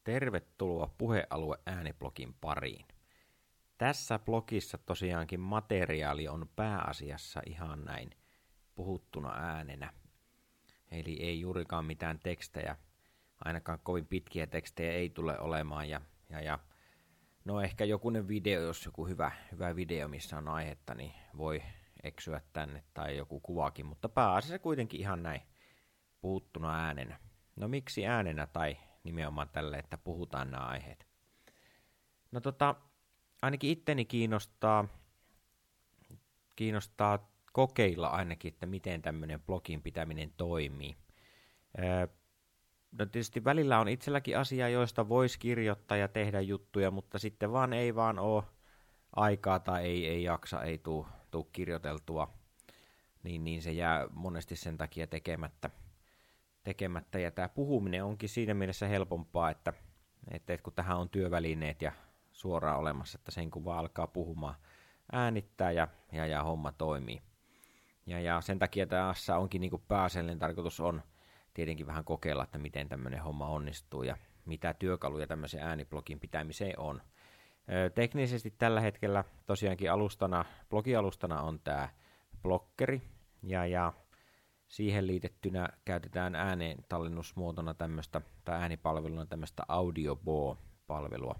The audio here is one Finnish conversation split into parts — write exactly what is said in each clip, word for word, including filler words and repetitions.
Tervetuloa Puhealue ääniblogin pariin. Tässä blogissa tosiaankin materiaali on pääasiassa ihan näin puhuttuna äänenä. Eli ei juurikaan mitään tekstejä, ainakaan kovin pitkiä tekstejä ei tule olemaan. Ja, ja, ja no ehkä jokunen video, jos joku hyvä, hyvä video, missä on aihetta, niin voi eksyä tänne tai joku kuvakin, mutta pääasiassa kuitenkin ihan näin puhuttuna äänenä. No miksi äänenä tai nimenomaan tälle, että puhutaan nämä aiheet? No tota, ainakin itteni kiinnostaa, kiinnostaa kokeilla ainakin, että miten tämmöinen blogin pitäminen toimii. Öö, no tietysti välillä on itselläkin asia, joista voisi kirjoittaa ja tehdä juttuja, mutta sitten vaan ei vaan ole aikaa tai ei, ei jaksa, ei tule tuu kirjoiteltua, niin, niin se jää monesti sen takia tekemättä. tekemättä. Ja tämä puhuminen onkin siinä mielessä helpompaa, että, että kun tähän on työvälineet ja suoraan olemassa, että sen kun vaan alkaa puhumaan, äänittää ja, ja, ja homma toimii. Ja, ja sen takia tässä onkin niin kuin pääasiallinen tarkoitus on tietenkin vähän kokeilla, että miten tämmöinen homma onnistuu ja mitä työkaluja tämmöisen ääniblogin pitämiseen on. Ö, teknisesti tällä hetkellä tosiaankin alustana, blogialustana on tämä blokkeri ja, ja siihen liitettynä käytetään äänentallennusmuotona tämmöistä, tai äänipalveluna tämmöistä AudioBoo-palvelua.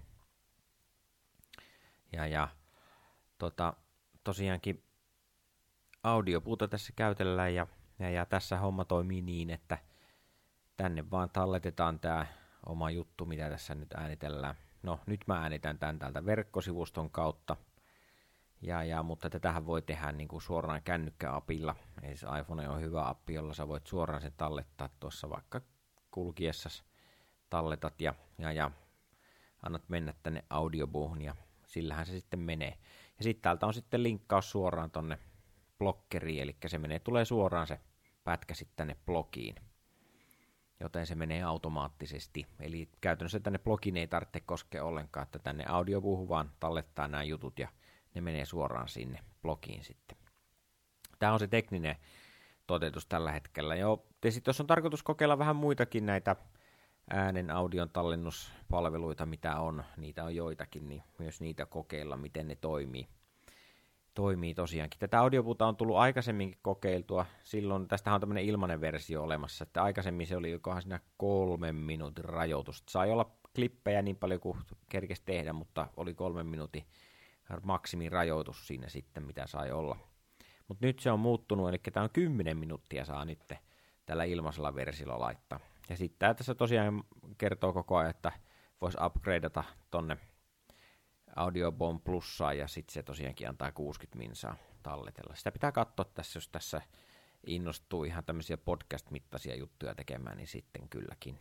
Ja, ja tota, tosiaankin audiopuuta tässä käytellään, ja, ja, ja tässä homma toimii niin, että tänne vaan talletetaan tämä oma juttu, mitä tässä nyt äänitellään. No, nyt mä äänitän tämän täältä verkkosivuston kautta. Ja, ja, mutta tätähän voi tehdä niin kuin suoraan kännykkäapilla. Eli se iPhone on hyvä appi, jolla sä voit suoraan sen tallettaa tuossa vaikka kulkiessasi talletat ja, ja, ja annat mennä tänne audioboohun ja sillähän se sitten menee. Ja sitten täältä on sitten linkkaus suoraan tonne blokkeriin, eli se menee, tulee suoraan se pätkä sitten tänne blogiin. Joten se menee automaattisesti. Eli käytännössä tänne blogiin ei tarvitse koskea ollenkaan, että tänne audioboohun vaan tallettaa nämä jutut ja ne menee suoraan sinne blogiin sitten. Tämä on se tekninen toteutus tällä hetkellä. Joo, sitten jos on tarkoitus kokeilla vähän muitakin näitä äänen audion tallennuspalveluita, mitä on, niitä on joitakin, niin myös niitä kokeilla, miten ne toimii. Toimii tosiaankin. Tätä audiopuuta on tullut aikaisemminkin kokeiltua. Silloin, tästähän on tämmöinen ilmainen versio olemassa, että aikaisemmin se oli jokohan siinä kolmen minuutin rajoitus. Sai olla klippejä niin paljon kuin kerkesi tehdä, mutta oli kolmen minuutin maksimirajoitus siinä sitten, mitä sai olla. Mutta nyt se on muuttunut, eli tämä on kymmenen minuuttia saa nyt tällä ilmaisella versiolla laittaa. Ja sitten tämä tässä tosiaan kertoo koko ajan, että voisi upgradeata tonne AudioBoom Plussaan, ja sitten se tosiaankin antaa kuusikymmentä minsaa talletella. Sitä pitää katsoa tässä, jos tässä innostuu ihan tämmöisiä podcast-mittaisia juttuja tekemään, niin sitten kylläkin.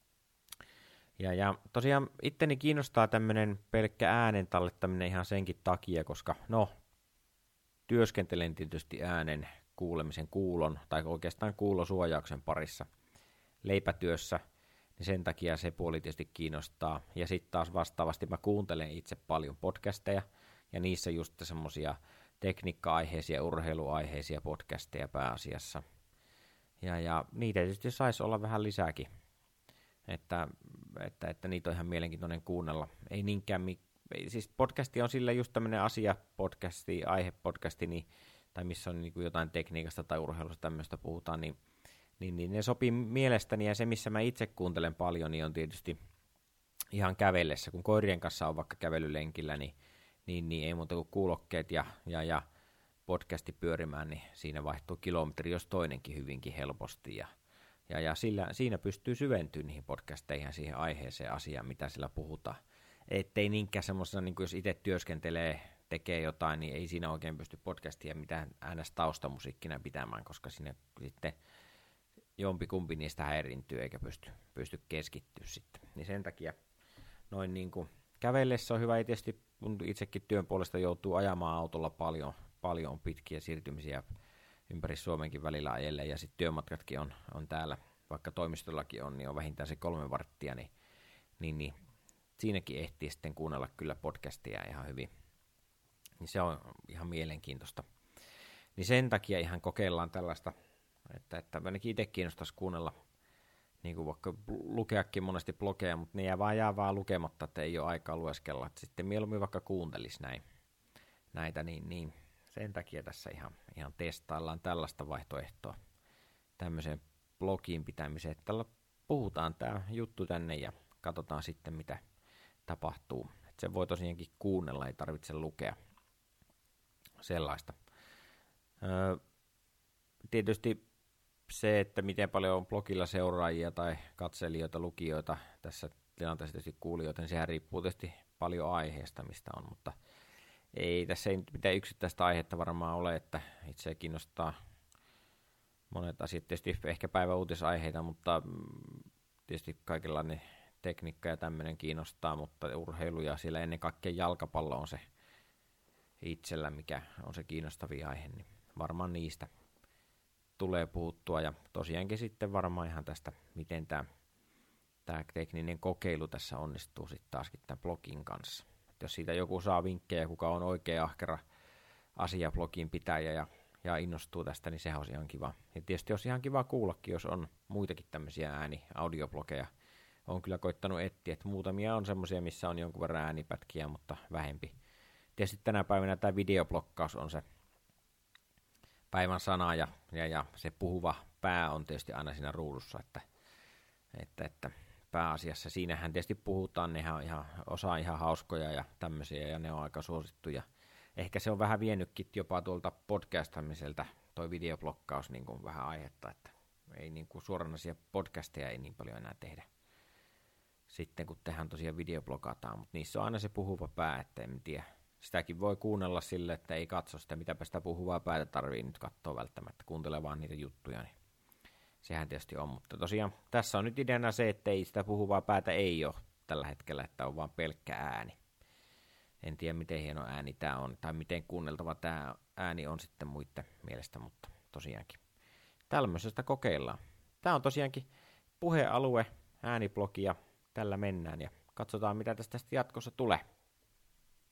Ja, ja tosiaan itteni kiinnostaa tämmöinen pelkkä äänen tallettaminen ihan senkin takia, koska no, työskentelen tietysti äänen kuulemisen kuulon, tai oikeastaan kuulosuojauksen parissa leipätyössä, niin sen takia se puoli tietysti kiinnostaa. Ja sitten taas vastaavasti mä kuuntelen itse paljon podcasteja, ja niissä just semmosia tekniikka-aiheisia, urheiluaiheisia podcasteja pääasiassa. Ja, ja niitä tietysti saisi olla vähän lisääkin. Että, että, että niitä on ihan mielenkiintoinen kuunnella. Ei niinkään, ei, siis podcasti on sillä just tämmöinen asia-podcasti, aihe-podcasti, niin, tai missä on niin kuin jotain tekniikasta tai urheilusta tämmöistä puhutaan, niin, niin, niin ne sopii mielestäni, ja se missä mä itse kuuntelen paljon, niin on tietysti ihan kävellessä. Kun koirien kanssa on vaikka kävelylenkillä, niin, niin, niin ei muuta kuin kuulokkeet ja, ja, ja podcasti pyörimään, niin siinä vaihtuu kilometri, jos toinenkin hyvinkin helposti, ja Ja, ja sillä, siinä pystyy syventymään niihin podcasteihin ja siihen aiheeseen asiaan, mitä sillä puhutaan. Ettei niinkään semmoisena, niin jos itse työskentelee, tekee jotain, niin ei siinä oikein pysty podcastia mitään äänestä taustamusiikkina pitämään, koska sinne sitten jompikumpi niistä häirintyy eikä pysty, pysty keskittyä sitten. Niin sen takia noin niin kuin kävellessä on hyvä, tietysti kun itsekin työn puolesta joutuu ajamaan autolla paljon, paljon pitkiä siirtymisiä ympäri Suomenkin välillä ajelee, ja sitten työmatkatkin on, on täällä, vaikka toimistollakin on, niin on vähintään se kolme varttia, niin, niin, niin siinäkin ehtii sitten kuunnella kyllä podcastia ihan hyvin. Niin se on ihan mielenkiintoista. Niin sen takia ihan kokeillaan tällaista, että, että ainakin itse kiinnostaisi kuunnella niin kuin vaikka lukeakin monesti blogeja, mutta ne jää vaan, jää vaan lukematta, että ei ole aikaa lueskella. Että sitten mieluummin vaikka kuuntelisi näin, näitä, niin, niin sen takia tässä ihan, ihan testaillaan tällaista vaihtoehtoa tämmöiseen blogiin pitämiseen, että tällä puhutaan tämä juttu tänne ja katsotaan sitten, mitä tapahtuu. Että se voi tosiaankin kuunnella, ei tarvitse lukea sellaista. Öö, tietysti se, että miten paljon on blogilla seuraajia tai katselijoita, lukijoita, tässä tilanteessa tietysti kuulijoita, niin sehän riippuu tietysti paljon aiheesta, mistä on, mutta ei tässä ei nyt mitään yksittäistä aihetta varmaan ole, että itseä kiinnostaa monet asiat, tietysti ehkä päiväuutisaiheita, mutta tietysti kaikenlainen tekniikka ja tämmöinen kiinnostaa, mutta urheilu ja siellä ennen kaikkea jalkapallo on se itsellä, mikä on se kiinnostavia aihe, niin varmaan niistä tulee puhuttua, ja tosiaankin sitten varmaan ihan tästä, miten tämä, tämä tekninen kokeilu tässä onnistuu sitten taaskin tämän blogin kanssa. Et jos siitä joku saa vinkkejä, kuka on oikea ahkera asiablogin pitäjä ja, ja innostuu tästä, niin sehän olisi ihan kiva. Ja tietysti olisi ihan kiva kuullakin, jos on muitakin tämmöisiä ääni-audioblogeja. Olen kyllä koittanut etsiä, että muutamia on semmoisia, missä on jonkun verran äänipätkiä, mutta vähempi. Tietysti tänä päivänä tämä videoblokkaus on se päivän sana, ja, ja, ja se puhuva pää on tietysti aina siinä ruudussa, että, että, että pääasiassa siinähän tietysti puhutaan, nehän on ihan, osa ihan hauskoja ja tämmöisiä, ja ne on aika suosittuja. Ehkä se on vähän vienytkin jopa tuolta podcastamiselta, toi videoblokkaus niin kuin vähän aihetta, että ei niin kuin suoranaisia podcasteja ei niin paljon enää tehdä. Sitten kun tehdään tosiaan videoblogataan, mutta niissä on aina se puhuva pää, että en tiedä. Sitäkin voi kuunnella sille, että ei katso sitä, mitäpä sitä puhuvaa päätä tarvii nyt katsoa välttämättä, kuuntele vaan niitä juttuja, niin sehän tietysti on. Mutta tosiaan tässä on nyt ideana se, että ei sitä puhuvaa päätä ei ole tällä hetkellä, että on vaan pelkkä ääni. En tiedä, miten hieno ääni tämä on, tai miten kuunneltava tämä ääni on sitten muiden mielestä, mutta tosiaankin tämmöisestä kokeillaan. Tämä on tosiaankin puhealue, ääniblogi, ja tällä mennään, ja katsotaan, mitä tästä jatkossa tulee.